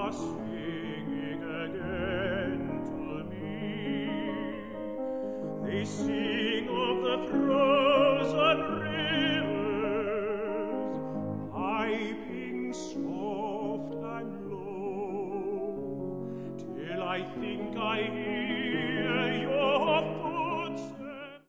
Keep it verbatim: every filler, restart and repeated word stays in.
singing again to me. They sing of the